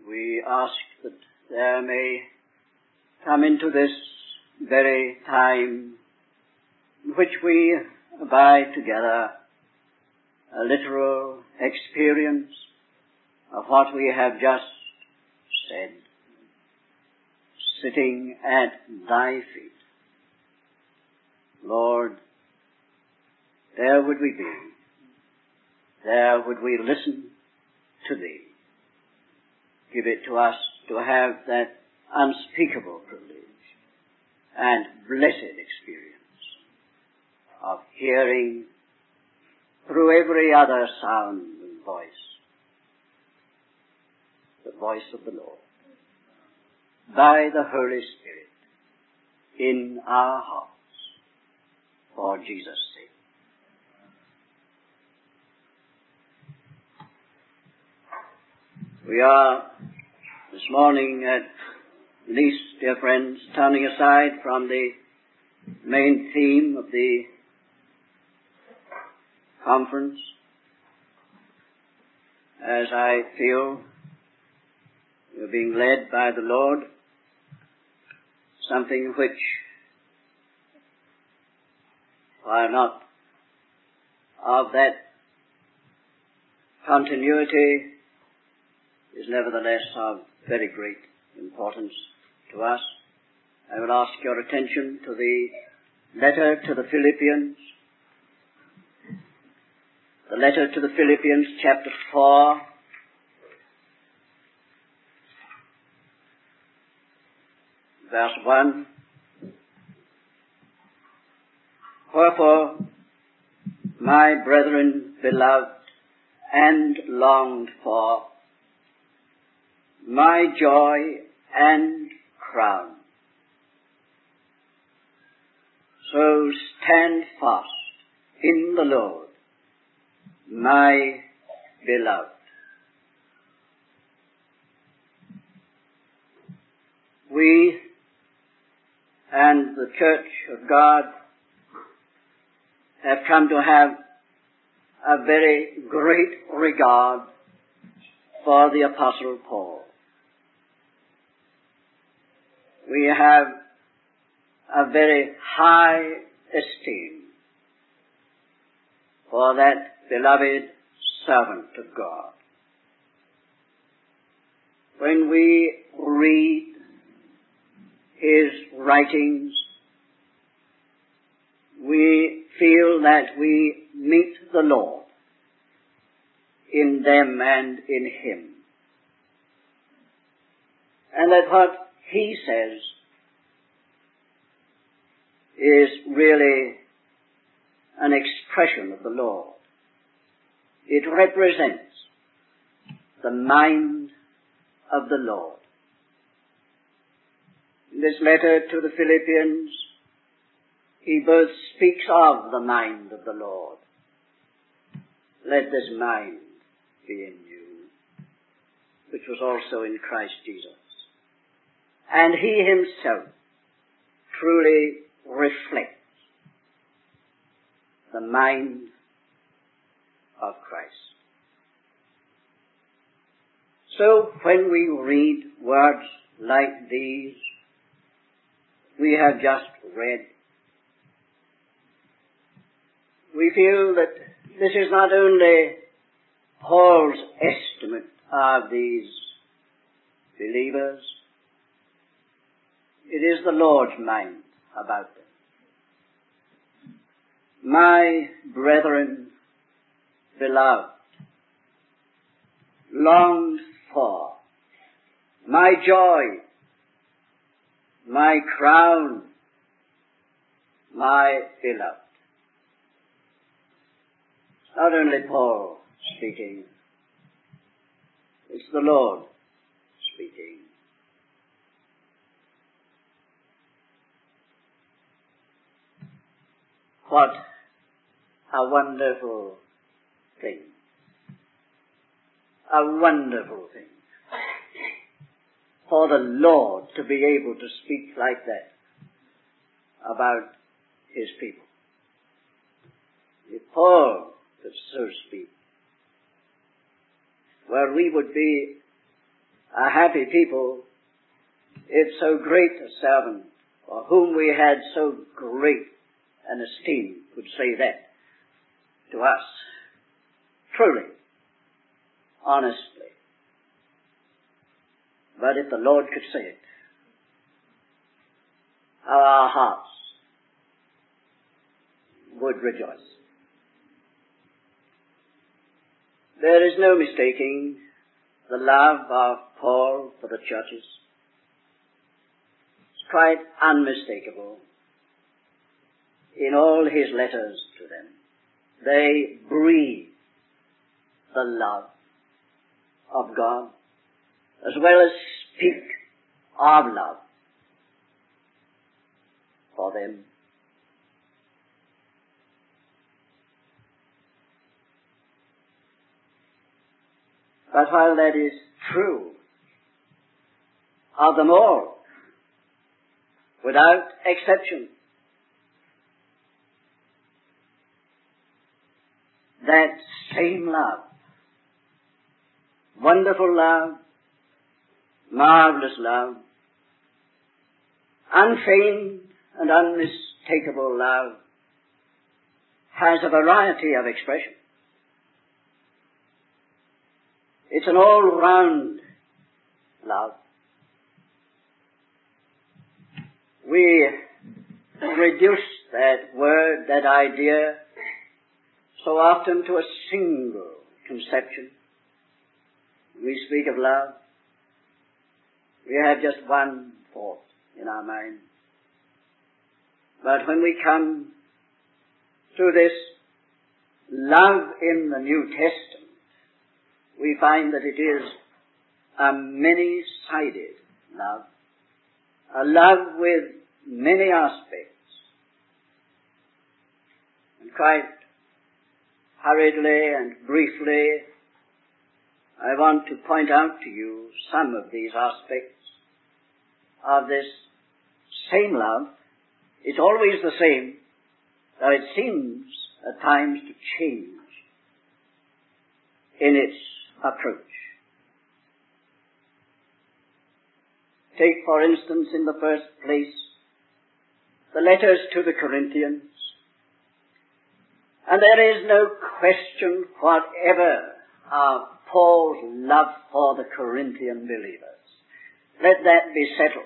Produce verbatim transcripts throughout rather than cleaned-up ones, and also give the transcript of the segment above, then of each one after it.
we ask that there may come into this very time in which we abide together a literal experience of what we have just said, sitting at thy feet. Lord, there would we be. There would we listen to thee. Give it to us to have that unspeakable privilege and blessed experience of hearing through every other sound and voice the voice of the Lord by the Holy Spirit in our hearts for Jesus' sake. We are this morning at least, dear friends, turning aside from the main theme of the conference, as I feel we're being led by the Lord, something which, while not of that continuity, is nevertheless of very great importance to us. I will ask your attention to the letter to the Philippians, the letter to the Philippians, chapter four, verse one. Wherefore, my brethren beloved and longed for, my joy and crown, so stand fast in the Lord, my beloved. We and the Church of God have come to have a very great regard for the Apostle Paul. We have a very high esteem for that beloved servant of God. When we read his writings, we feel that we meet the Lord in them and in him, and that what he says is really an expression of the Lord. It represents the mind of the Lord. In this letter to the Philippians, he both speaks of the mind of the Lord. Let this mind be in you, which was also in Christ Jesus. And he himself truly reflects the mind of Christ. So when we read words like these we have just read, we feel that this is not only Paul's estimate of these believers, it is the Lord's mind about them. My brethren beloved, longed for, my joy, my crown, my beloved. It's not only Paul speaking, it's the Lord speaking. What a wonderful thing. A wonderful thing for the Lord to be able to speak like that about his people. If Paul could so speak, where we would be A happy people, if so great a servant, for whom we had so great an esteem, could say that to us, truly, honestly. But if the Lord could say it, how our hearts would rejoice. There is no mistaking the love of Paul for the churches. It's quite unmistakable in all his letters to them. They breathe the love of God as well as speak of love for them. But while that is true of them all, without exception, that same love, wonderful love, marvelous love, unfeigned and unmistakable love, has a variety of expression. It's an all-round love. We reduce that word, that idea, so often to a single conception. We speak of love. We have just one thought in our mind. But when we come to this love in the New Testament, we find that it is a many-sided love, a love with many aspects. And quite hurriedly and briefly, I want to point out to you some of these aspects of this same love. It's always the same, though it seems at times to change in its approach. Take, for instance, in the first place, the letters to the Corinthians. And there is no question whatever of Paul's love for the Corinthian believers. Let that be settled.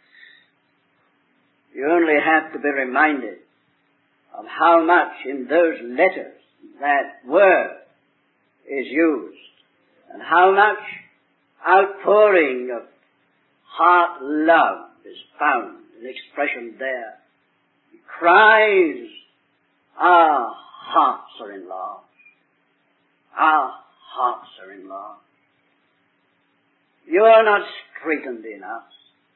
You only have to be reminded of how much in those letters that word is used, and how much outpouring of heart love is found in expression there. He cries, our hearts are in love. Our hearts are in love. You are not straitened in us.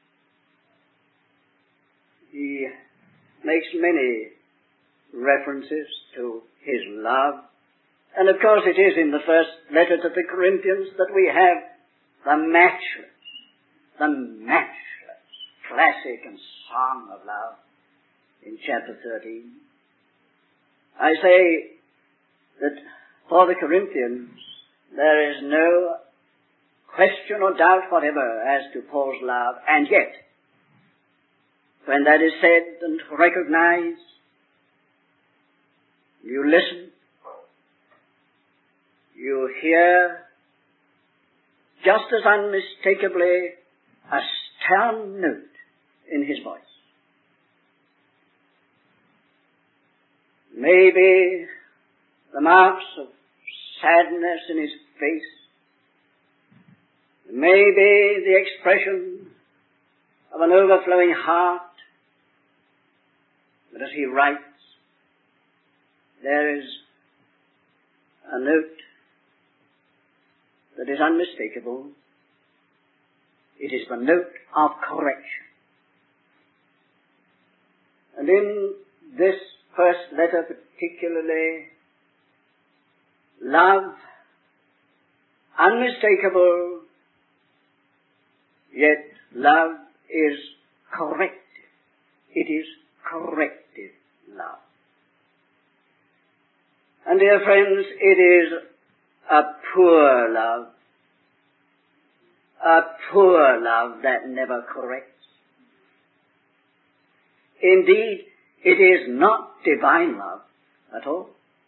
He makes many references to his love. And of course it is in the first letter to the Corinthians that we have the matchless, the matchless classic and song of love in chapter thirteen. I say that for the Corinthians there is no question or doubt whatever as to Paul's love, and yet when that is said and recognized, you listen, you hear just as unmistakably a stern note in his voice. Maybe the marks of sadness in his face, maybe the expression of an overflowing heart, but as he writes, there is a note that is unmistakable. It is the note of correction. And in this first letter particularly, love, unmistakable, yet love is corrective. It is corrective love. And dear friends, it is a poor love, a poor love that never corrects. Indeed, it is not divine love at all.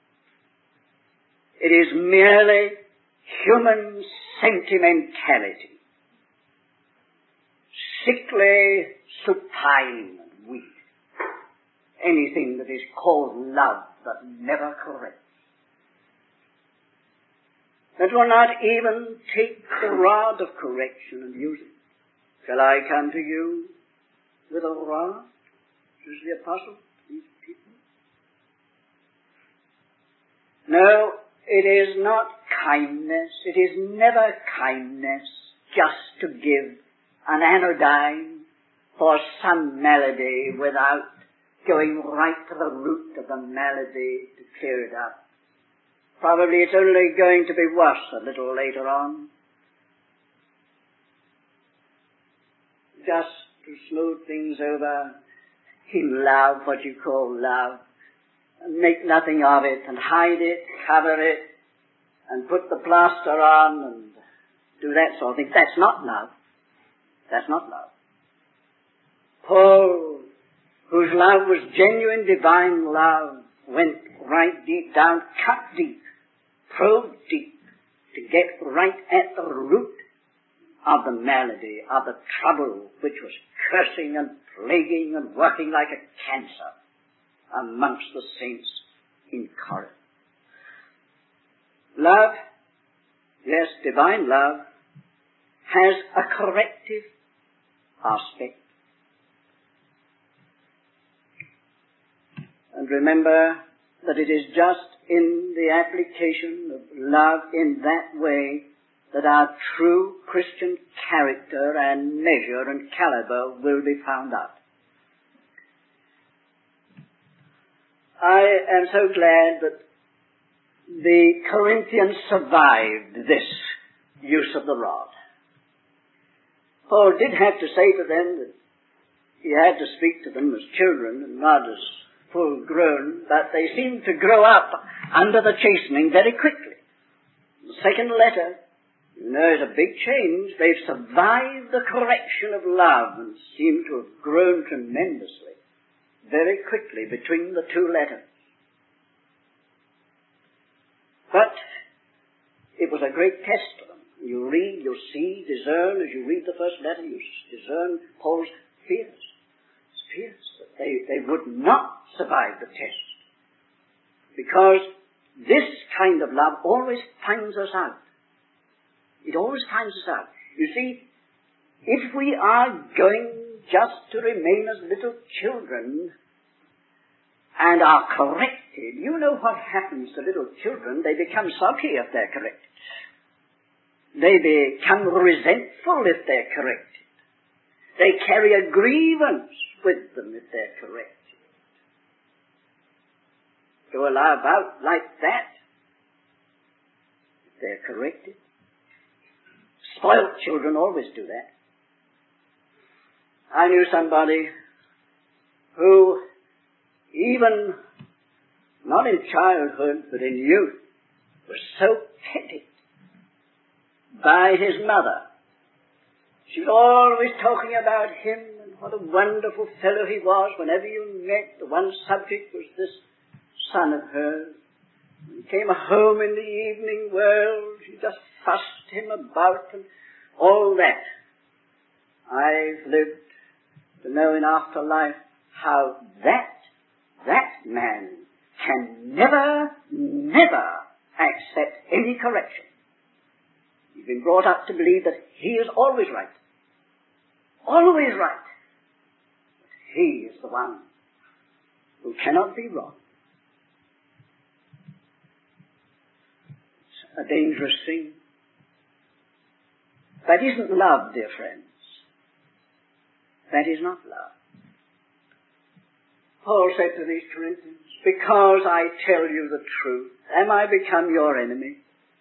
It is merely human sentimentality, sickly, supine, and weak. Anything that is called love that never corrects. That will not even take the rod of correction and use it. Shall I come to you with a rod? Says the apostle to these people. No, it is not kindness. It is never kindness just to give an anodyne for some malady without going right to the root of the malady to clear it up. Probably it's only going to be worse a little later on. Just to smooth things over in love, what you call love, and make nothing of it, and hide it, cover it, and put the plaster on, and do that sort of thing. That's not love. That's not love. Paul, whose love was genuine divine love, went right deep down, cut deep, probed deep, to get right at the root of the malady, of the trouble which was cursing and plaguing and working like a cancer amongst the saints in Corinth. Love, yes, divine love, has a corrective aspect. And remember that it is just in the application of love in that way that our true Christian character and measure and caliber will be found out. I am so glad that the Corinthians survived this use of the rod. Paul did have to say to them that he had to speak to them as children and not as full grown, but they seemed to grow up under the chastening very quickly. The second letter, you know, is a big change. They've survived the correction of love and seem to have grown tremendously, very quickly, between the two letters. But it was a great test to them. You read, you see, discern, as you read the first letter, you discern Paul's fears. Fears that they, they would not survive the test. Because this kind of love always finds us out. It always finds us out. You see, if we are going just to remain as little children and are corrected, you know what happens to little children. They become sulky if they're corrected. They become resentful if they're corrected. They carry a grievance with them if they're corrected. To allow about like that, if they're corrected. Spoiled children always do that. I knew somebody who, even not in childhood, but in youth, was so petted by his mother. She was always talking about him and what a wonderful fellow he was. Whenever you met, the one subject was this son of hers. When he came home in the evening, well, she just fussed him about and all that. I've lived to know in afterlife how that, that man can never, never accept any correction. He's been brought up to believe that he is always right. Always right. But he is the one who cannot be wrong. It's a dangerous thing. That isn't love, dear friends. That is not love. Paul said to these Corinthians, because I tell you the truth, am I become your enemy?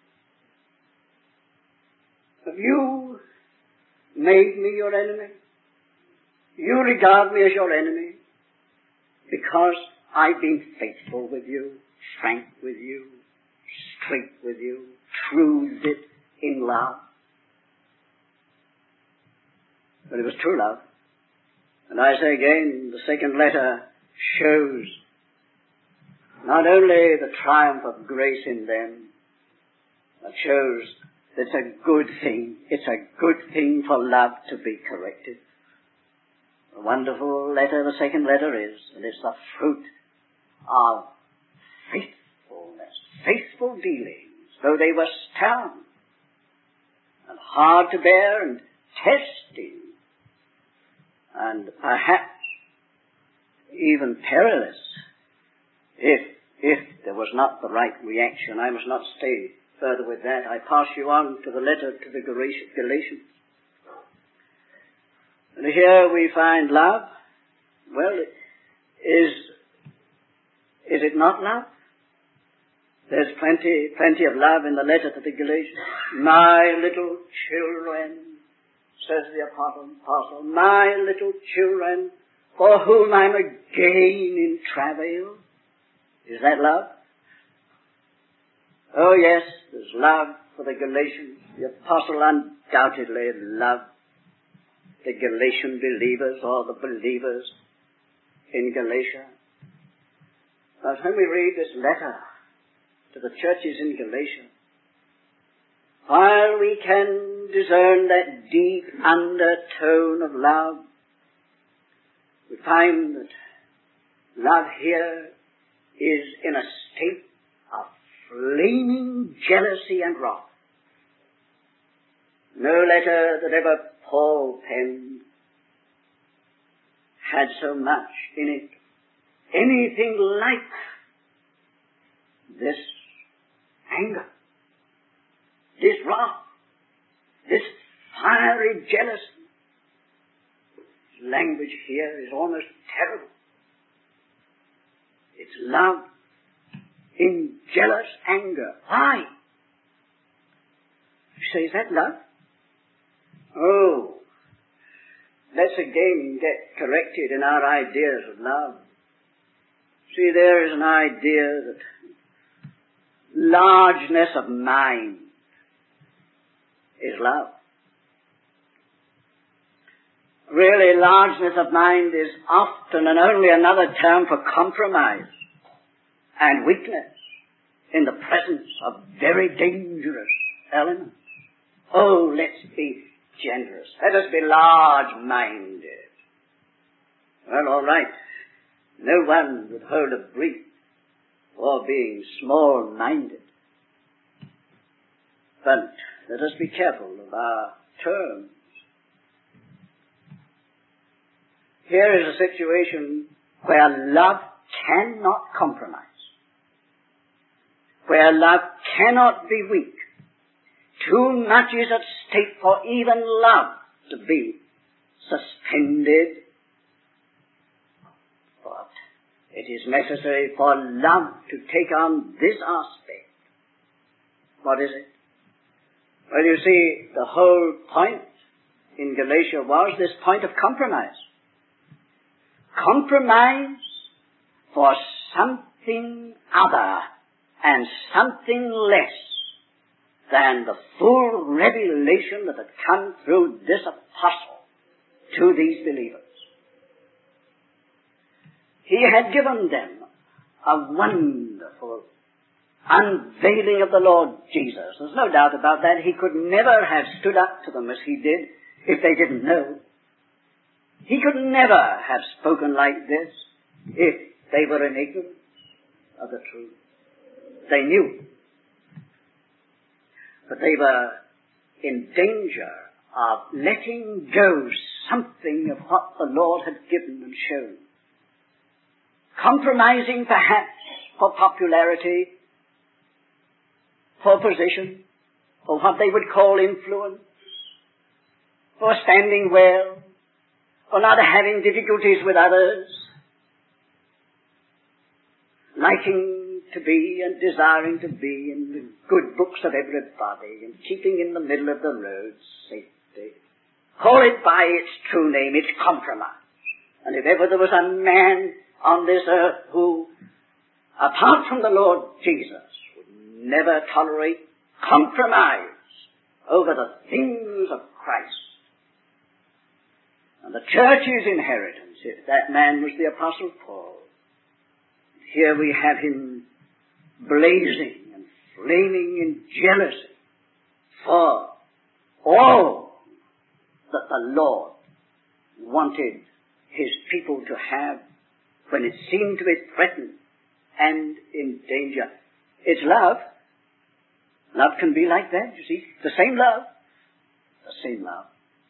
Have you made me your enemy? You regard me as your enemy because I've been faithful with you, frank with you, straight with you, true it in love. But it was true love. And I say again, the second letter shows not only the triumph of grace in them, but shows that it's a good thing. It's a good thing for love to be corrected. A wonderful letter the second letter is, and it's the fruit of faithfulness, faithful dealings, though they were stern and hard to bear and testing, and perhaps even perilous, if if there was not the right reaction. I must not stay further with that. I pass you on to the letter to the Galatians. And here we find love. Well, is is it not love? There's plenty, plenty of love in the letter to the Galatians. My little children, says the apostle, my little children, for whom I'm again in travail. Is that love? Oh yes, there's love for the Galatians. The apostle undoubtedly loved the Galatian believers or the believers in Galatia. But when we read this letter to the churches in Galatia, while we can discern that deep undertone of love, we find that love here is in a state of flaming jealousy and wrath. No letter that ever Paul penned had so much in it, anything like this anger, this wrath, this fiery jealousy. Language here is almost terrible. It's love in jealous anger. Why? You say, is that love? Oh, let's again get corrected in our ideas of love. See, there is an idea that largeness of mind is love. Really, largeness of mind is often and only another term for compromise and weakness in the presence of very dangerous elements. Oh, let's be generous. Let us be large-minded. Well, all right. No one would hold a brief for being small-minded. But let us be careful of our terms. Here is a situation where love cannot compromise, where love cannot be weak. Too much is at stake for even love to be suspended. But it is necessary for love to take on this aspect. What is it? Well, you see, the whole point in Galatia was this point of compromise. Compromise for something other and something less than the full revelation that had come through this apostle to these believers. He had given them a wonderful unveiling of the Lord Jesus. There's no doubt about that. He could never have stood up to them as he did if they didn't know. He could never have spoken like this if they were in ignorance of the truth. They knew. But they were in danger of letting go something of what the Lord had given and shown. Compromising perhaps for popularity, for position, for what they would call influence, for standing well, for not having difficulties with others, liking to be and desiring to be in the good books of everybody and keeping in the middle of the road, safety. Call it by its true name, it's compromise. And if ever there was a man on this earth who, apart from the Lord Jesus, would never tolerate compromise over the things of Christ, and the church's inheritance, if that man was the Apostle Paul. Here we have him blazing and flaming in jealousy for all that the Lord wanted his people to have when it seemed to be threatened and in danger. It's love. Love can be like that, you see. The same love. The same love.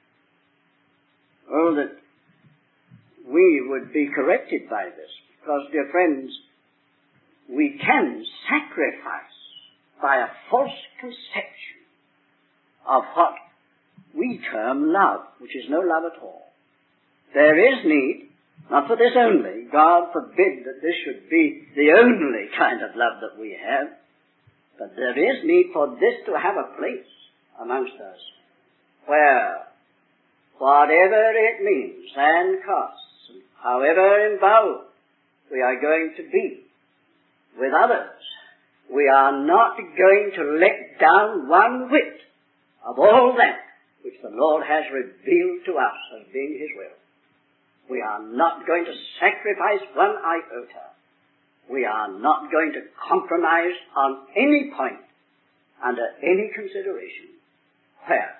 Oh, that we would be corrected by this. Because, dear friends, we can sacrifice by a false conception of what we term love, which is no love at all. There is need, not for this only. God forbid that this should be the only kind of love that we have. But there is need for this to have a place amongst us, where whatever it means and costs, and however involved we are going to be with others, we are not going to let down one whit of all that which the Lord has revealed to us as being his will. We are not going to sacrifice one iota. We are not going to compromise on any point under any consideration where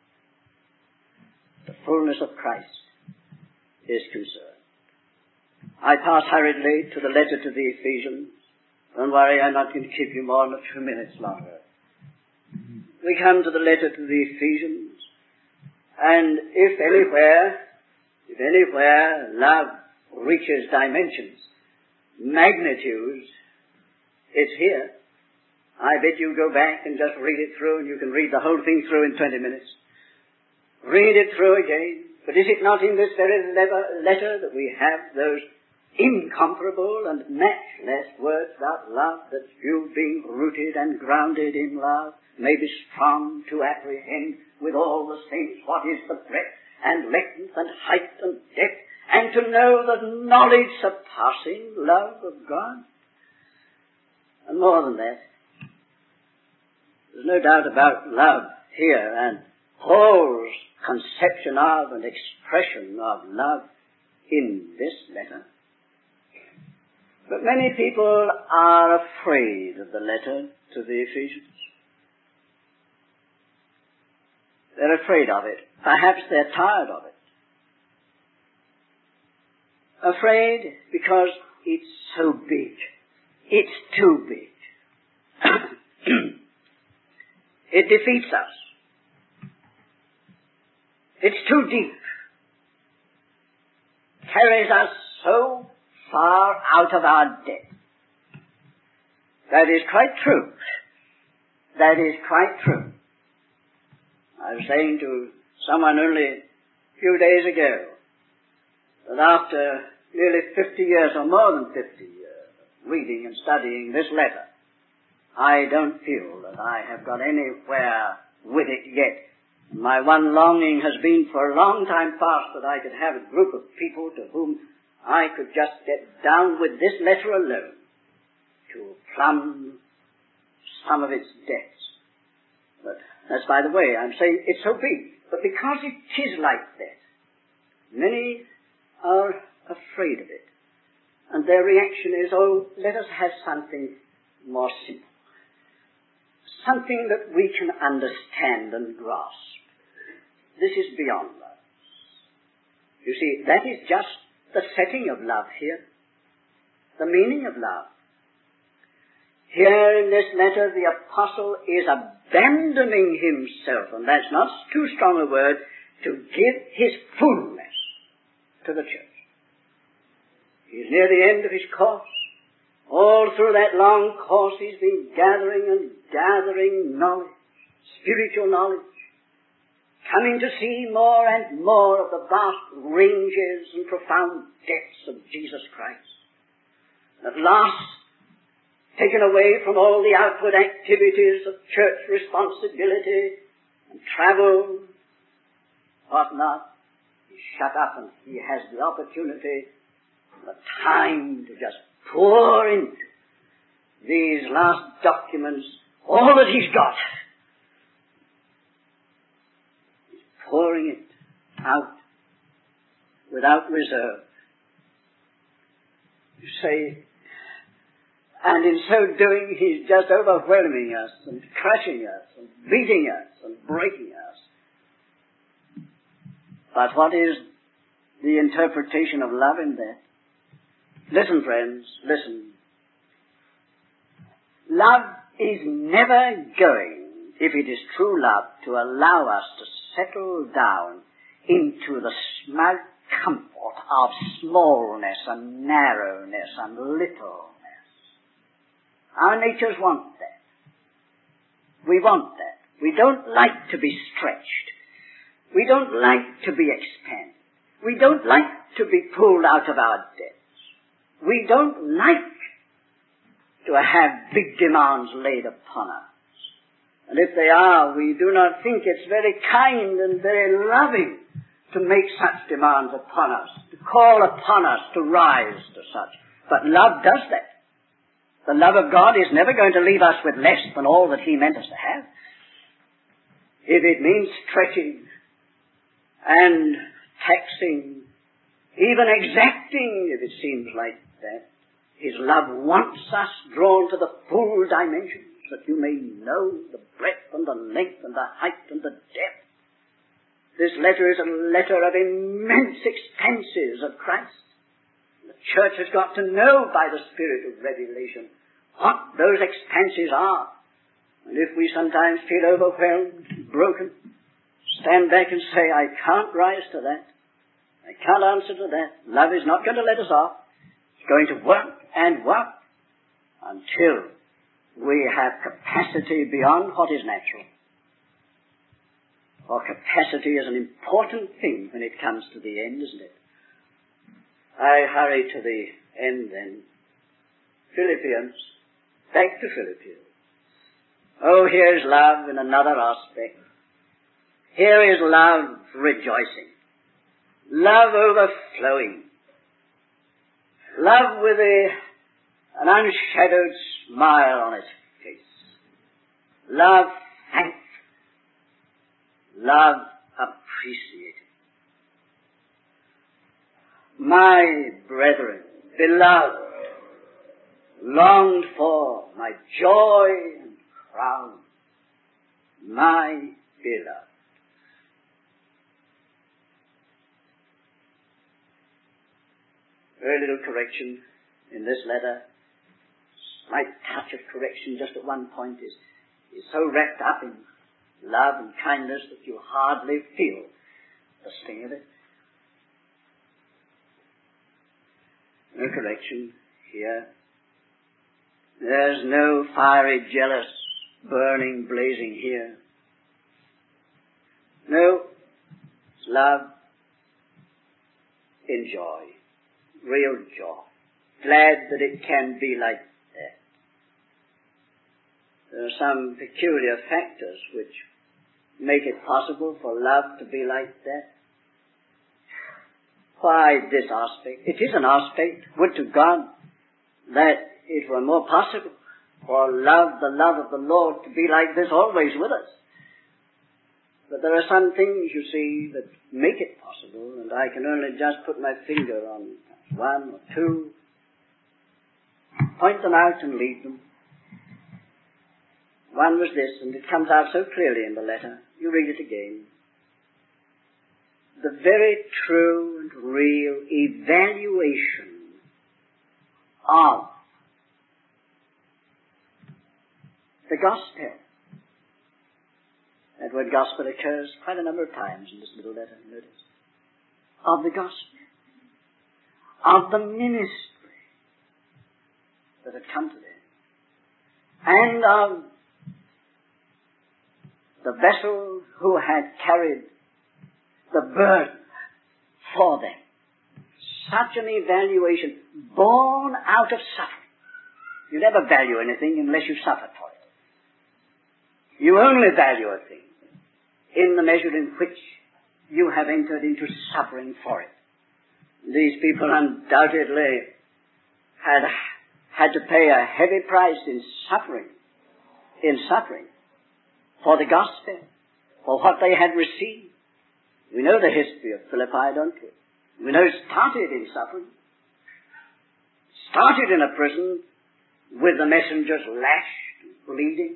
the fullness of Christ is concerned. I pass hurriedly to the letter to the Ephesians. Don't worry, I'm not going to keep you more than a few minutes longer. We come to the letter to the Ephesians, and if anywhere, if anywhere love reaches dimensions, magnitudes, it's here. I bet you go back and just read it through, and you can read the whole thing through in twenty minutes. Read it through again. But is it not in this very letter that we have those incomparable and matchless words about love, that you, being rooted and grounded in love, may be strong to apprehend with all the saints what is the breadth and length and height and depth, and to know the knowledge surpassing love of God? And more than that, there's no doubt about love here, and Paul's conception of and expression of love in this letter. But many people are afraid of the letter to the Ephesians. They're afraid of it. Perhaps they're tired of it. Afraid because it's so big. It's too big. It defeats us. It's too deep. Carries us so far out of our depth. That is quite true. That is quite true. I was saying to someone only a few days ago that after nearly fifty years, or more than fifty years, reading and studying this letter, I don't feel that I have got anywhere with it yet. My one longing has been for a long time past that I could have a group of people to whom I could just get down with this letter alone to plumb some of its depths. But that's by the way. I'm saying it's so big. But because it is like that, many are afraid of it. And their reaction is, oh, let us have something more simple. Something that we can understand and grasp. This is beyond us. You see, that is just the setting of love here. The meaning of love. Here in this letter, the apostle is abandoning himself, and that's not too strong a word, to give his fullness to the church. He's near the end of his course. All through that long course he's been gathering and gathering knowledge, spiritual knowledge, coming to see more and more of the vast ranges and profound depths of Jesus Christ. At last, taken away from all the outward activities of church responsibility and travel, what not, he's shut up and he has the opportunity, the time to just pour into these last documents all that he's got. He's pouring it out without reserve. You say, and in so doing, he's just overwhelming us and crushing us and beating us and breaking us. But what is the interpretation of love in that? Listen, friends, listen. Love is never going, if it is true love, to allow us to settle down into the smug comfort of smallness and narrowness and littleness. Our natures want that. We want that. We don't like to be stretched. We don't like to be expanded. We don't like to be pulled out of our depths. We don't like to have big demands laid upon us. And if they are, we do not think it's very kind and very loving to make such demands upon us, to call upon us to rise to such. But love does that. The love of God is never going to leave us with less than all that He meant us to have. If it means stretching and taxing, even exacting, if it seems like that, His love wants us drawn to the full dimensions, that you may know the breadth and the length and the height and the depth. This letter is a letter of immense expanses of Christ. The church has got to know by the Spirit of revelation what those expanses are. And if we sometimes feel overwhelmed, broken, stand back and say, I can't rise to that. I can't answer to that. Love is not going to let us off. It's going to work and work until we have capacity beyond what is natural. For capacity is an important thing when it comes to the end, isn't it? I hurry to the end then. Philippians. Back to Philippians. Oh, here's love in another aspect. Here is love rejoicing. Love overflowing. Love with a, an unshadowed smile on its face. Love thankful. Love appreciated. My brethren, beloved, longed for, my joy and crown, my beloved. Very little correction in this letter. Slight touch of correction just at one point is, is so wrapped up in love and kindness that you hardly feel the sting of it. No correction here. There's no fiery, jealous, burning, blazing here. No, it's love in joy, real joy. Glad that it can be like that. There are some peculiar factors which make it possible for love to be like that. Why this aspect? It is an aspect. Would to God that it were more possible for love, the love of the Lord, to be like this always with us. But there are some things, you see, that make it possible, and I can only just put my finger on one or two, point them out and leave them. One was this, and it comes out so clearly in the letter. You read it again. The very true and real evaluation of the gospel. That word gospel occurs quite a number of times in this little letter, notice. Of the gospel. Of the ministry that had come to them. And of the vessel who had carried the burden for them. Such an evaluation born out of suffering. You never value anything unless you suffer for it. You only value a thing in the measure in which you have entered into suffering for it. These people undoubtedly had had to pay a heavy price in suffering, in suffering for the gospel, for what they had received. We know the history of Philippi, don't we? We know it started in suffering. Started in a prison with the messengers lashed, bleeding.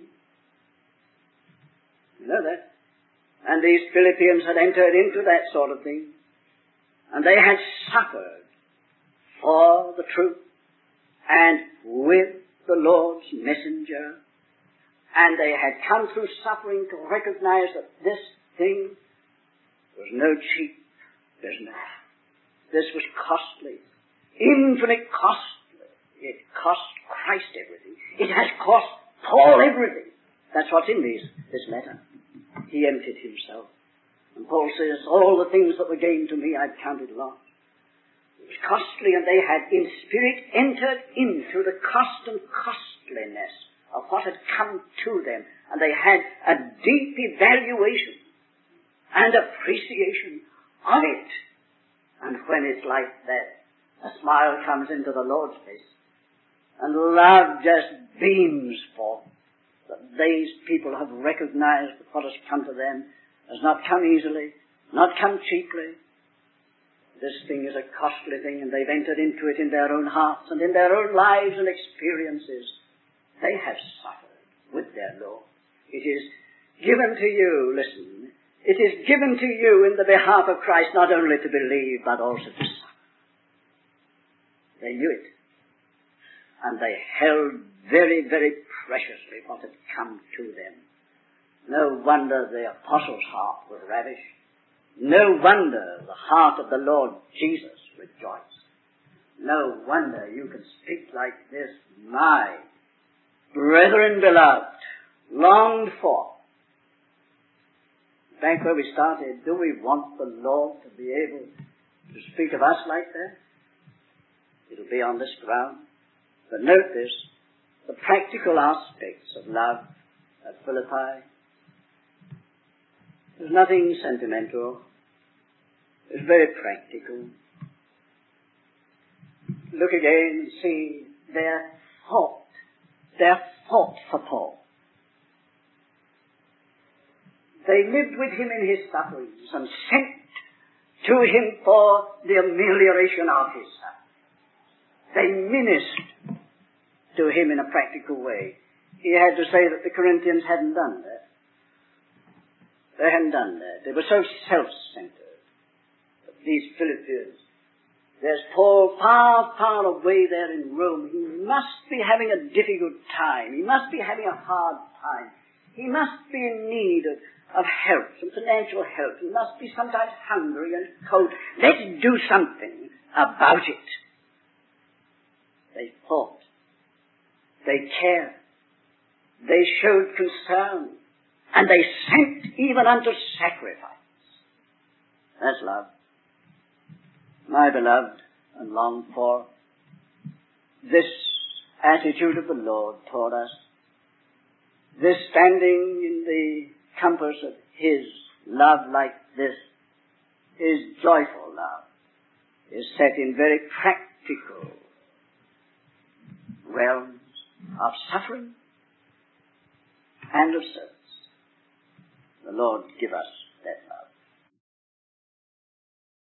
You know that? And these Philippians had entered into that sort of thing. And they had suffered for the truth and with the Lord's messenger. And they had come through suffering to recognize that this thing was no cheap business. This was costly, infinite costly. It cost Christ everything. It has cost Paul everything. That's what's in these, this letter. He emptied himself. And Paul says, all the things that were gained to me I've counted loss. It was costly, and they had in spirit entered into the cost and costliness of what had come to them. And they had a deep evaluation and appreciation of it. And when it's like that, a smile comes into the Lord's face, and love just beams forth. That these people have recognized that what has come to them has not come easily, not come cheaply. This thing is a costly thing, and they've entered into it in their own hearts and in their own lives and experiences. They have suffered with their Lord. It is given to you, listen, it is given to you in the behalf of Christ not only to believe, but also to suffer. They knew it. And they held very, very preciously what had come to them. No wonder the apostles' heart was ravished. No wonder the heart of the Lord Jesus rejoiced. No wonder you can speak like this, my brethren beloved, longed for. Back where we started, do we want the Lord to be able to speak of us like that? It'll be on this ground. But note this, the practical aspects of love at Philippi. There's nothing sentimental. It's very practical. Look again and see their thought, their thought for Paul. They lived with him in his sufferings and sent to him for the amelioration of his suffering. They ministered to him in a practical way. He had to say that the Corinthians hadn't done that. They hadn't done that. They were so self-centered. But these Philippians, there's Paul far, far away there in Rome. He must be having a difficult time. He must be having a hard time. He must be in need of of help, some financial help. He must be sometimes hungry and cold. Let's do something about it. They thought. They cared. They showed concern. And they sent even unto sacrifice. That's love. My beloved and longed for, this attitude of the Lord toward us, this standing in the compass of his love like this, his joyful love, is set in very practical realms of suffering and of service. The Lord give us that love.